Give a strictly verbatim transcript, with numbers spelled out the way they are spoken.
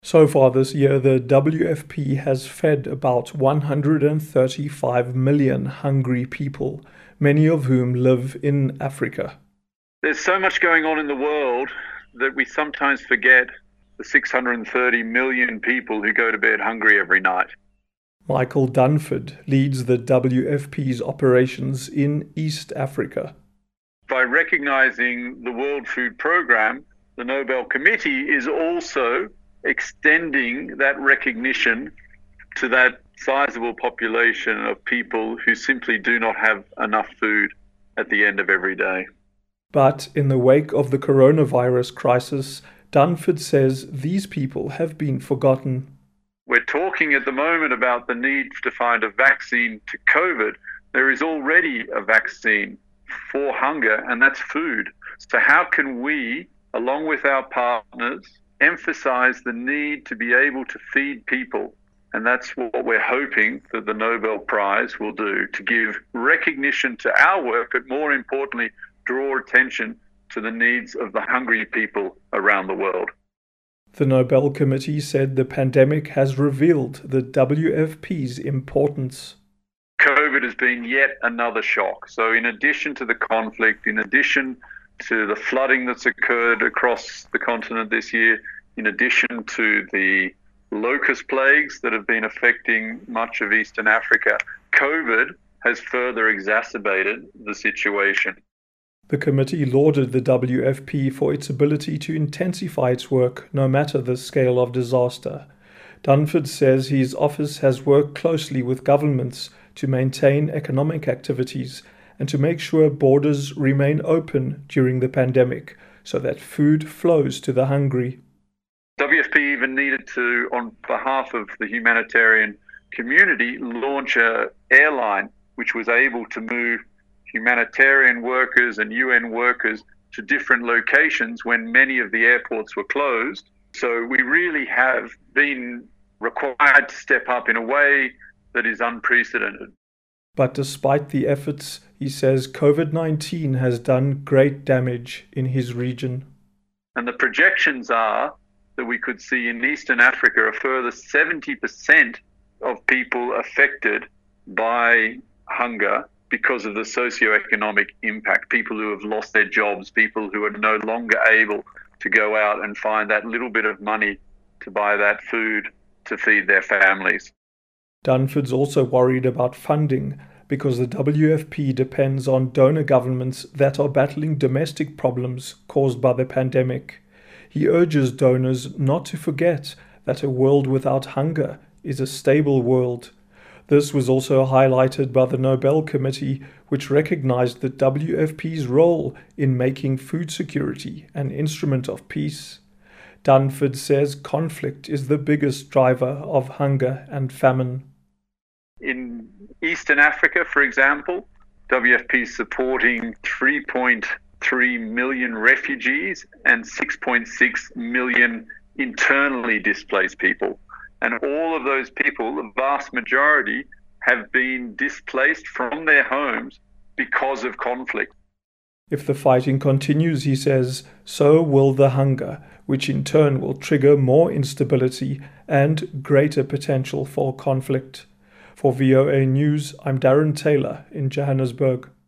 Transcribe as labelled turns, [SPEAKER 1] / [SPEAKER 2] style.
[SPEAKER 1] So far this year, the W F P has fed about one hundred thirty-five million hungry people, many of whom live in Africa.
[SPEAKER 2] There's so much going on in the world that we sometimes forget the six hundred thirty million people who go to bed hungry every night.
[SPEAKER 1] Michael Dunford leads the W F P's operations in East Africa.
[SPEAKER 2] By recognizing the World Food Programme, the Nobel Committee is also extending that recognition to that sizable population of people who simply do not have enough food at the end of every day.
[SPEAKER 1] But in the wake of the coronavirus crisis, Dunford says these people have been forgotten.
[SPEAKER 2] We're talking at the moment about the need to find a vaccine to COVID. There is already a vaccine for hunger, and that's food. So how can we, along with our partners, emphasize the need to be able to feed people? And that's what we're hoping that the Nobel Prize will do, to give recognition to our work, but more importantly, draw attention to the needs of the hungry people around the world.
[SPEAKER 1] The Nobel Committee said the pandemic has revealed the W F P's importance.
[SPEAKER 2] COVID has been yet another shock. So in addition to the conflict, in addition to the flooding that's occurred across the continent this year, in addition to the locust plagues that have been affecting much of Eastern Africa, COVID has further exacerbated the situation.
[SPEAKER 1] The committee lauded the W F P for its ability to intensify its work no matter the scale of disaster. Dunford says his office has worked closely with governments to maintain economic activities and to make sure borders remain open during the pandemic so that food flows to the hungry.
[SPEAKER 2] W F P even needed to, on behalf of the humanitarian community, launch an airline which was able to move humanitarian workers and U N workers to different locations when many of the airports were closed. So we really have been required to step up in a way that is unprecedented.
[SPEAKER 1] But despite the efforts, he says COVID nineteen has done great damage in his region.
[SPEAKER 2] And the projections are that we could see in Eastern Africa a further seventy percent of people affected by hunger because of the socioeconomic impact, people who have lost their jobs, people who are no longer able to go out and find that little bit of money to buy that food to feed their families.
[SPEAKER 1] Dunford's also worried about funding because the W F P depends on donor governments that are battling domestic problems caused by the pandemic. He urges donors not to forget that a world without hunger is a stable world. This was also highlighted by the Nobel Committee, which recognized the W F P's role in making food security an instrument of peace. Dunford says conflict is the biggest driver of hunger and famine.
[SPEAKER 2] In Eastern Africa, for example, W F P is supporting three point three million refugees and six point six million internally displaced people. And all of those people, the vast majority, have been displaced from their homes because of conflict.
[SPEAKER 1] If the fighting continues, he says, so will the hunger, which in turn will trigger more instability and greater potential for conflict. For V O A News, I'm Darren Taylor in Johannesburg.